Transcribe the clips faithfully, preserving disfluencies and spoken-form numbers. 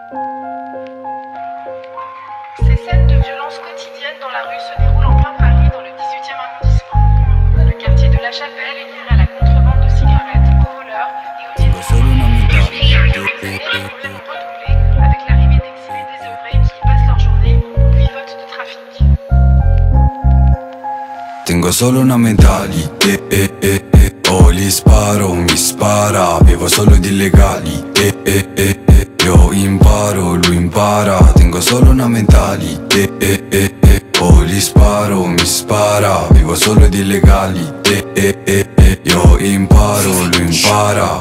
Ces scènes de violence quotidienne dans la rue se déroulent en plein Paris, dans le dix-huitième arrondissement. Le quartier de la Chapelle est livré à la contrebande de cigarettes, aux voleurs et aux dealers. Ces problèmes ont redoublé avec l'arrivée d'exilés désœuvrés qui passent leur journée au vivote de trafic. Tengo solo una mentalità, eh, eh, eh. Oh, gli sparo, mi spara, vivo solo di illegali, eh, eh, eh, eh. Io imparo, lui impara, tengo solo una mentalità, eh, eh, eh. Oh, gli sparo, mi spara, vivo solo di illegali, eh, eh, eh, eh. Io imparo, lui impara.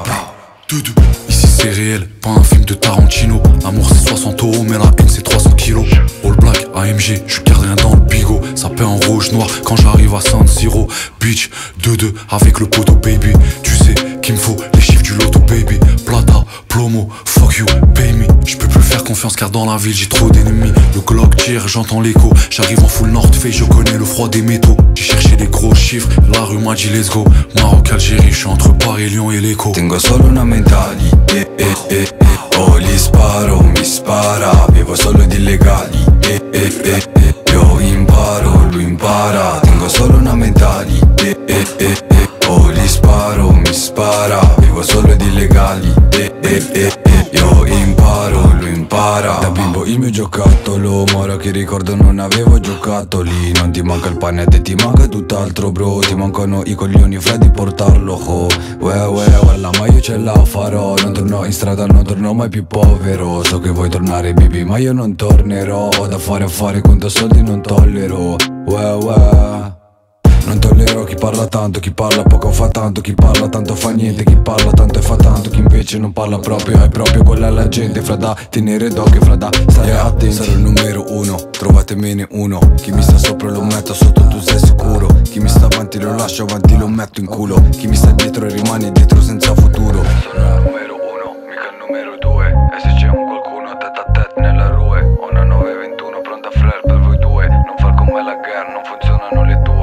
Ici c'est réel, pas un film de Tarantino. L'amour c'est soixante euros mais la haine c'est trois cents kilos. All black, A M G, je garde rien dans le bigot. Ça paie en rouge noir quand j'arrive à San Siro. Bitch, deux deux avec le poteau baby. Tu sais qu'il me faut les chiffres du loto baby. Plata, plomo, fuck you, pay me. Je peux plus faire confiance car dans la ville j'ai trop d'ennemis. Le Glock tire, j'entends l'écho. J'arrive en full North Face, je connais le froid des métaux. J'ai cherché des gros chiffres, la rue m'a dit let's go. Maroc, Algérie, je suis entre Paris, Lyon et l'écho. Tengo solo una mentalità, eh, eh, eh. Oh, gli sparo, mi spara, vivo solo di illegali, eh, eh, eh, eh. Io imparo, lui impara, tengo solo una mentalità, eh, eh, eh, eh. Oh, gli sparo, mi spara, vivo solo di illegali, eh, eh, eh, eh. Io imparo, lui impara. Da bimbo il mio giocattolo, ma ora che ricordo non avevo giocattoli. Non ti manca il pane e ti manca tutt'altro bro. Ti mancano i coglioni fra di portarlo ho. Uè uè uè, ma io ce la farò. Non torno in strada, non torno mai più povero. So che vuoi tornare baby, ma io non tornerò. Ho da fare a fare, conto soldi non tollero. Uè uè. Non tollero chi parla tanto, chi parla poco fa tanto. Chi parla tanto fa niente, chi parla tanto e fa tanto. Chi invece non parla proprio, è proprio quella la gente. Fra da tenere d'occhio, fra da stare yeah, attenti. Sarò il numero uno, trovatemene uno. Chi mi sta sopra lo metto sotto, tu sei sicuro. Chi mi sta avanti lo lascio avanti, lo metto in culo. Chi mi sta dietro e rimane dietro senza futuro. Sono il numero uno, mica il numero due. E se c'è un qualcuno tête a tête nella rue. Ho una nove ventuno pronta a flare per voi due. Non far con me la guerra, non funzionano le tue.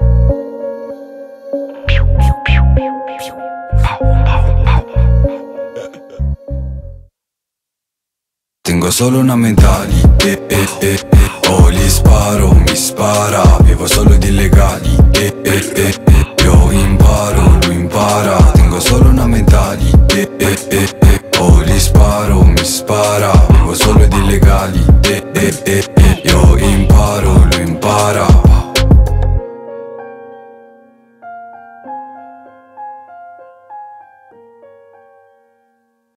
Tengo solo una mentalità, eh, eh, eh, eh. Oh, gli sparo, mi spara, vivo solo di illegali, eh, eh, eh, eh. Io imparo, lui impara, tengo solo una mentalità, eh, eh, eh, eh. Oh, gli sparo, mi spara, vivo solo di illegali, eh, eh, eh, eh. Io imparo.